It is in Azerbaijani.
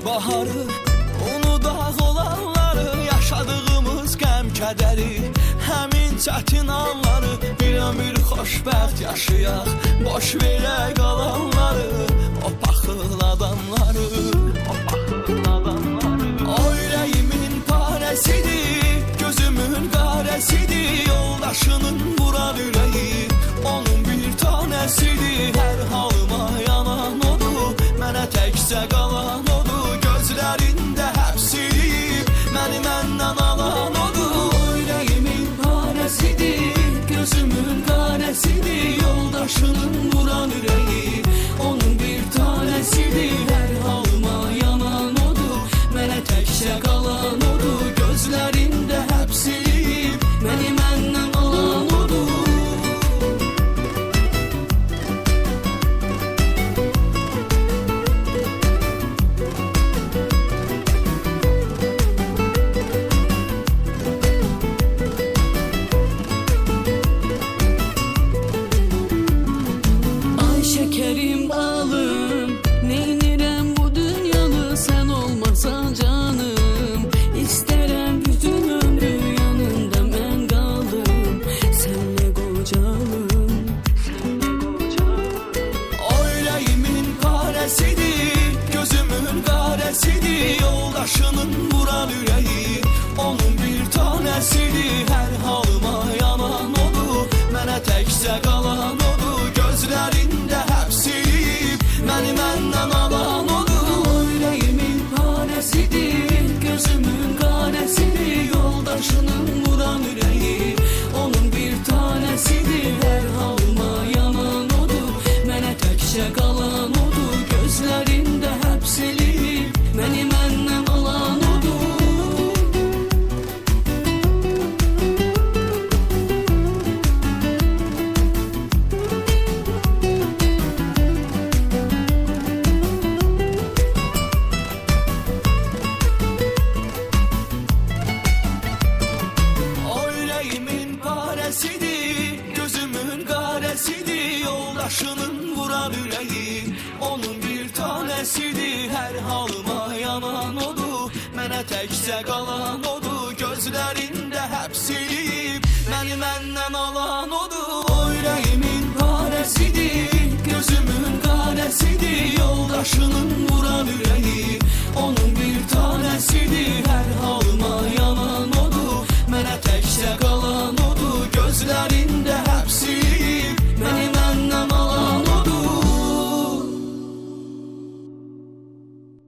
baharı, unudaq olanları, yaşadığımız qəm kədəri, həmin çətin anları, bir ömür xoşbəxt yaşayaq, boş verək qalanları, o paxıl adamları, o paxıl adamları. O ürəyimin parəsidir, gözümün qarəsidir, yoldaşının vuran ürəyi, onun bir tanəsidir, hər halıma yanan odur, mənə təkcə qalan odur, gözlərində həbsilib, məni məndən alan odur. O ürəyimin parəsidir, gözümün qarəsidir, yoldaşının vuran ürəyi, onun bir tanəsidir, hər halıma yanan odur, mənə təkcə qalan odur, gözlərində həbsilib, məni məndən alan odur. Şekerim balım, neynirəm bu dünyanı, sen olmasan canım, İstərəm bütün ömrü yanında mən qalım, senle qocalım, senle qocalım. O ürəyimin parəsidir, gözümün qarəsidir, yoldaşının vuran ürəyi, onun bir tanəsidir, hər halıma yanan odur, mənə təkcə qalan odur, gözlərində həbsilib, məni məndən alan odur. O ürəyimin parəsidir, gözümün qarəsidir, yoldaşının vuran ürəyi, onun bir tanəsidir, hər halıma yanan odur, mənə təkcə qalan odur, gözlərində həbsilib, məni məndən alan odur. Gözümün qarəsidir, yoldaşının vuran ürəyi, onun bir tanəsidir, hər halıma yanan odur, mənə təkcə qalan odur, gözlərində həbsilib, məni məndən alan odur. O ürəyimin parəsidir, gözümün qarəsidir, yoldaşının vuran